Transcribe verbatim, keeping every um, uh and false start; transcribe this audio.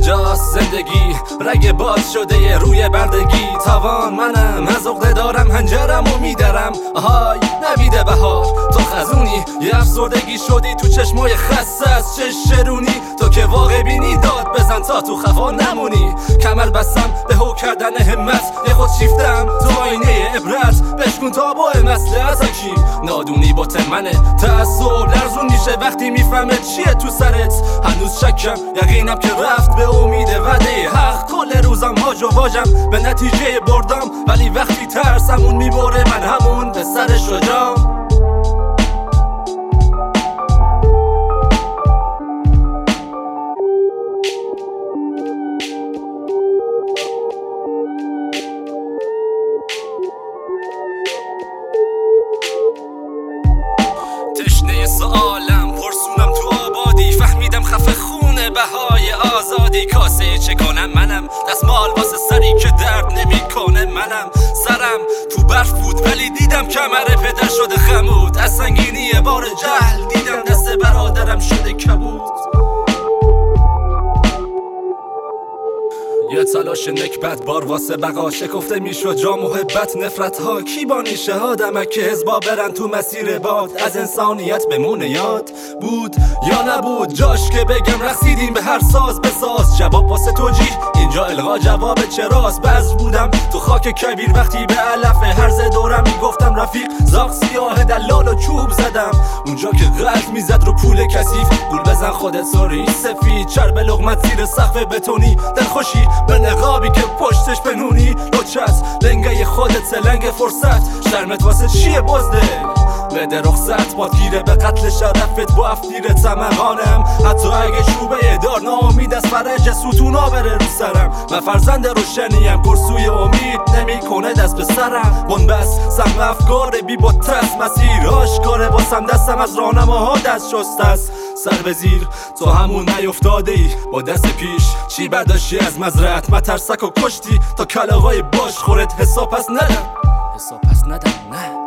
کجاست زندگی؟ رگ باز شده یه روی بردگی. توان منم از عقده دارم هنجرم و میدرم. آهای نویده بهار تو خزونی، یه افسردگی شدی تو چشمای خسته از چش شرونی. تو که واقع بینی داد بزن تا تو خفا نمونی. کمر بستم به هو کردن همت، یه خود شیفتم تو آینه عبرت. بشکن تابوه مسله از کی نادونی بوت منه. تعصب لرزون میشه وقتی میفهمه چیه تو سرت. هنوز شکم یقینم که رفت به امید وعده حق. کل روزم هاج و واجم به نتیجه بردم، ولی وقتی ترسمون میبره من همون به سر شجام. تشنه سوالم پرسونم تو آبادی، فهمیدم خفه خونه بهای آزادی. کاسه چه کنم منم، دستمال واسه سری که درد نمیکنه منم. سرم تو برف بود ولی دیدم کمر پدر شده خمود. از سنگینی بار جهل دیدم دست برادرم شده کبود. یه تلاش نکبت بار واسه بقا شکفته میشد جا محبت نفرت ها. کی بانی شهادمک که حزبا برن تو مسیر باد. از انسانیت بمونه یاد بود یا نبود جاش که بگم رسیدیم به هر ساز بساز. جواب واسه توجیه اینجا الغا جواب چراست. بذر بودم تو خاک کبیر وقتی به علف هرز دورم میگفتم رفیق. زاغ سیاه دلال و چوب زدم اونجا که غلط میزد رو پول کثیف. گول بزن خودت ساری سفید چرب لقمت زیر سقف بتونی. دلخوشی به نقابی که پشتش بنونی. لچت لنگه خودت لنگ فرصت. شرمت واسه چیه بزده بده رخصت. بادگیره به قتل شرفت با افتیر تمقانم. حتی اگه شوبه دار ناامید از فرج ستونا بره رو سرم. من فرزند روشنیم کرسوی امید نمیکنه دست به سرم. بنبست سم افکار بی بطست مسیر آشکاره واسم. دستم از راهنماها دست شسته است سر به زیر. تو همون نیفتاده ای با دست پیش چی برداشتی از مزرعت. مترسک و کشتی تا کلاغای باش خورت. حساب پس ندم حساب پس ندم نه